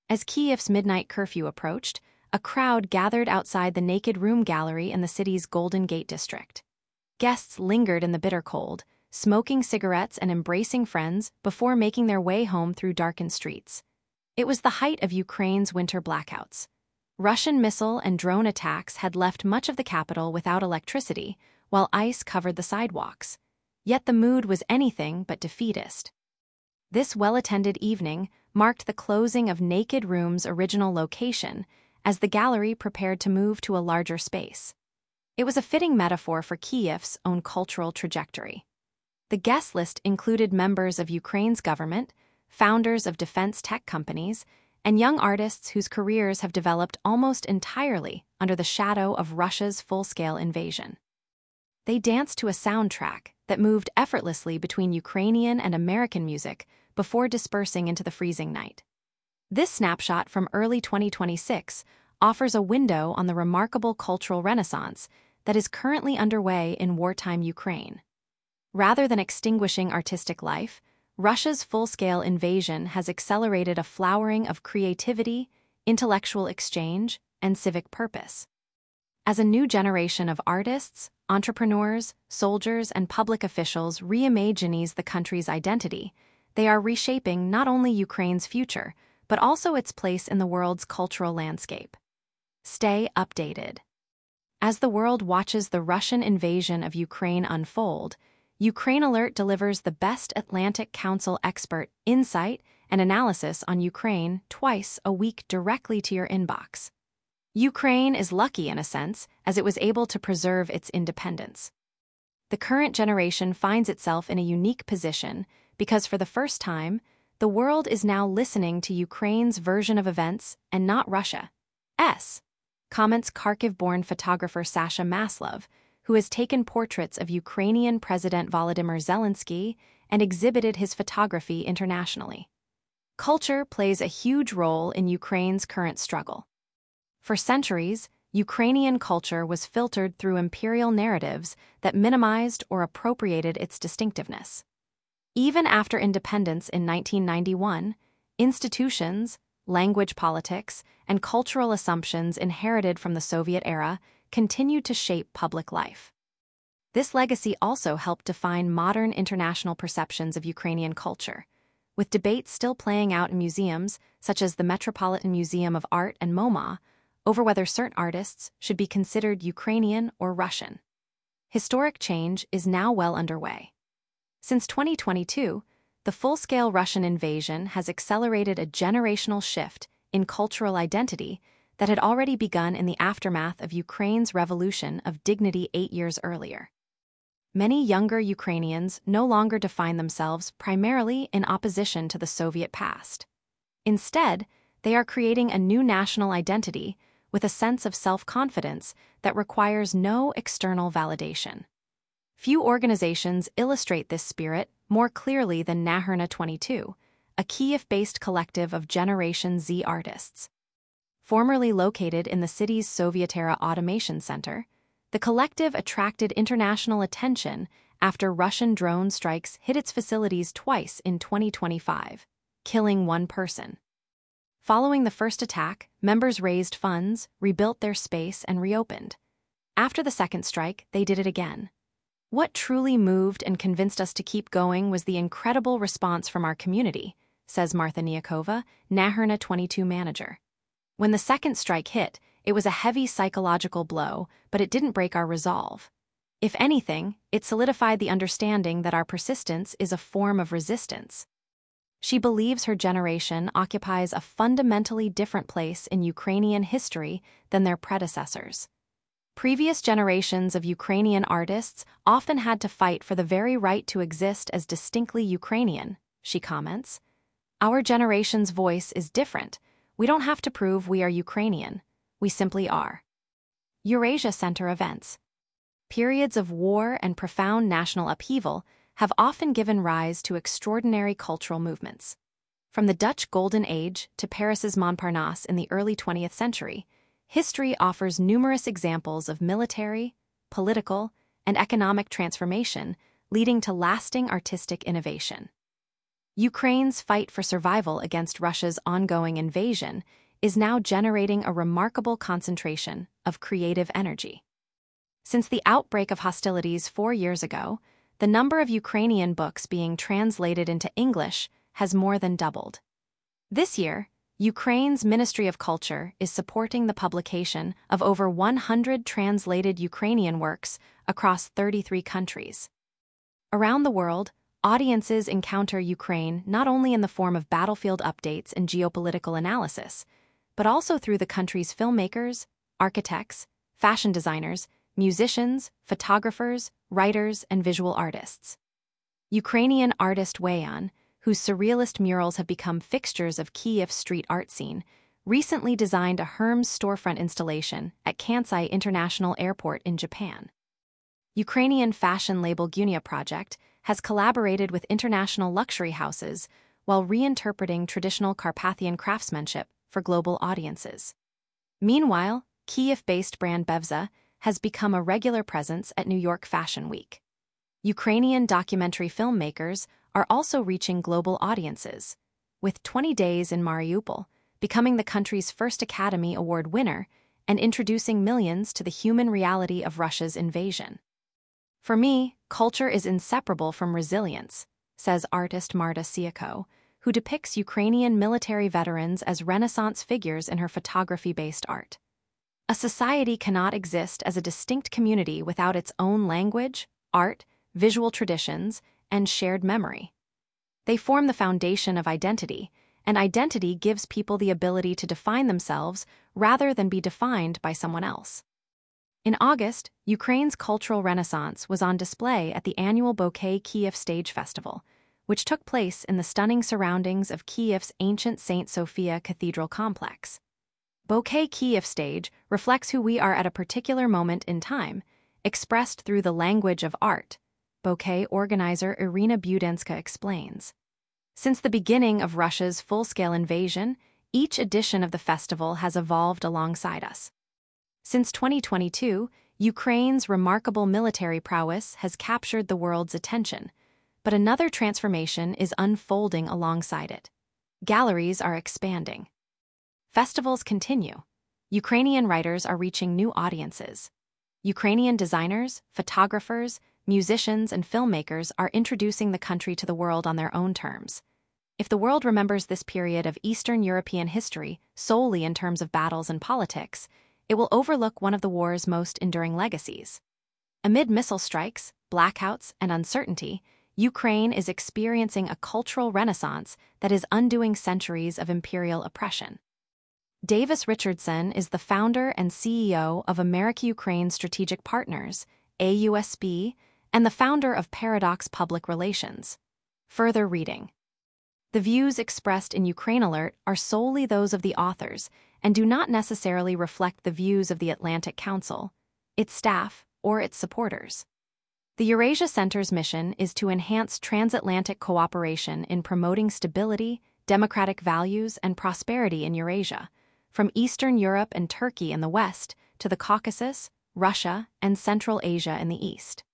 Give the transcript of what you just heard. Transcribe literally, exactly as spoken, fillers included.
As Kyiv's midnight curfew approached, a crowd gathered outside the Naked Room Gallery in the city's Golden Gate district. Guests lingered in the bitter cold, smoking cigarettes and embracing friends before making their way home through darkened streets. It was the height of Ukraine's winter blackouts. Russian missile and drone attacks had left much of the capital without electricity, while ice covered the sidewalks. Yet the mood was anything but defeatist. This well-attended evening marked the closing of Naked Room's original location as the gallery prepared to move to a larger space. It was a fitting metaphor for Kyiv's own cultural trajectory. The guest list included members of Ukraine's government, founders of defense tech companies, and young artists whose careers have developed almost entirely under the shadow of Russia's full-scale invasion. They danced to a soundtrack that moved effortlessly between Ukrainian and American music before dispersing into the freezing night. This snapshot from early twenty twenty-six offers a window on the remarkable cultural renaissance that is currently underway in wartime Ukraine. Rather than extinguishing artistic life, Russia's full-scale invasion has accelerated a flowering of creativity, intellectual exchange, and civic purpose. As a new generation of artists, entrepreneurs, soldiers, and public officials reimagines the country's identity, they are reshaping not only Ukraine's future, but also its place in the world's cultural landscape. Stay updated. As the world watches the Russian invasion of Ukraine unfold, Ukraine Alert delivers the best Atlantic Council expert insight and analysis on Ukraine twice a week directly to your inbox. Ukraine is lucky in a sense, as it was able to preserve its independence. The current generation finds itself in a unique position because for the first time, the world is now listening to Ukraine's version of events and not Russia's, comments Kharkiv-born photographer Sasha Maslov, who has taken portraits of Ukrainian President Volodymyr Zelensky and exhibited his photography internationally. Culture plays a huge role in Ukraine's current struggle. For centuries, Ukrainian culture was filtered through imperial narratives that minimized or appropriated its distinctiveness. Even after independence in nineteen ninety-one, institutions, language politics, and cultural assumptions inherited from the Soviet era continued to shape public life. This legacy also helped define modern international perceptions of Ukrainian culture, with debates still playing out in museums such as the Metropolitan Museum of Art and MoMA over whether certain artists should be considered Ukrainian or Russian. Historic change is now well underway. Since twenty twenty-two, the full-scale Russian invasion has accelerated a generational shift in cultural identity that had already begun in the aftermath of Ukraine's revolution of dignity eight years earlier. Many younger Ukrainians no longer define themselves primarily in opposition to the Soviet past. Instead, they are creating a new national identity with a sense of self-confidence that requires no external validation. Few organizations illustrate this spirit more clearly than Naherna twenty-two, a Kyiv-based collective of Generation Z artists. Formerly located in the city's Soviet-era automation center, the collective attracted international attention after Russian drone strikes hit its facilities twice in twenty twenty-five, killing one person. Following the first attack, members raised funds, rebuilt their space, and reopened. After the second strike, they did it again. What truly moved and convinced us to keep going was the incredible response from our community, says Martha Niakova, Naherna twenty-two manager. When the second strike hit, it was a heavy psychological blow, but it didn't break our resolve. If anything, it solidified the understanding that our persistence is a form of resistance. She believes her generation occupies a fundamentally different place in Ukrainian history than their predecessors. Previous generations of Ukrainian artists often had to fight for the very right to exist as distinctly Ukrainian, she comments. Our generation's voice is different. We don't have to prove we are Ukrainian. We simply are. Eurasia Center events. Periods of war and profound national upheaval have often given rise to extraordinary cultural movements. From the Dutch Golden Age to Paris's Montparnasse in the early twentieth century, history offers numerous examples of military, political, and economic transformation leading to lasting artistic innovation. Ukraine's fight for survival against Russia's ongoing invasion is now generating a remarkable concentration of creative energy. Since the outbreak of hostilities four years ago, the number of Ukrainian books being translated into English has more than doubled. This year, Ukraine's Ministry of Culture is supporting the publication of over one hundred translated Ukrainian works across thirty-three countries. Around the world, audiences encounter Ukraine not only in the form of battlefield updates and geopolitical analysis, but also through the country's filmmakers, architects, fashion designers, musicians, photographers, writers, and visual artists. Ukrainian artist Wayan, whose surrealist murals have become fixtures of Kyiv's street art scene, recently designed a Hermes storefront installation at Kansai International Airport in Japan. Ukrainian fashion label Gunia Project has collaborated with international luxury houses while reinterpreting traditional Carpathian craftsmanship for global audiences. Meanwhile, Kyiv-based brand Bevza has become a regular presence at New York Fashion Week. Ukrainian documentary filmmakers are also reaching global audiences, with twenty days in Mariupol becoming the country's first Academy Award winner and introducing millions to the human reality of Russia's invasion. For me, culture is inseparable from resilience, says artist Marta Siako, who depicts Ukrainian military veterans as Renaissance figures in her photography-based art. A society cannot exist as a distinct community without its own language, art, visual traditions, and shared memory. They form the foundation of identity, and identity gives people the ability to define themselves rather than be defined by someone else. In August, Ukraine's cultural renaissance was on display at the annual Bouquet Kyiv Stage Festival, which took place in the stunning surroundings of Kyiv's ancient Saint Sophia Cathedral complex. Bouquet Kyiv Stage reflects who we are at a particular moment in time, expressed through the language of art, Bouquet organizer Irina Budenska explains. Since the beginning of Russia's full-scale invasion, each edition of the festival has evolved alongside us. Since twenty twenty-two, Ukraine's remarkable military prowess has captured the world's attention, but another transformation is unfolding alongside it. Galleries are expanding. Festivals continue. Ukrainian writers are reaching new audiences. Ukrainian designers, photographers, musicians, and filmmakers are introducing the country to the world on their own terms. If the world remembers this period of Eastern European history solely in terms of battles and politics, it will overlook one of the war's most enduring legacies. Amid missile strikes, blackouts, and uncertainty, Ukraine is experiencing a cultural renaissance that is undoing centuries of imperial oppression. Davis Richardson is the founder and C E O of America-Ukraine Strategic Partners, A U S P, and the founder of Paradox Public Relations. Further reading. The views expressed in Ukraine Alert are solely those of the authors and do not necessarily reflect the views of the Atlantic Council, its staff, or its supporters. The Eurasia Center's mission is to enhance transatlantic cooperation in promoting stability, democratic values, and prosperity in Eurasia, from Eastern Europe and Turkey in the west to the Caucasus, Russia, and Central Asia in the east.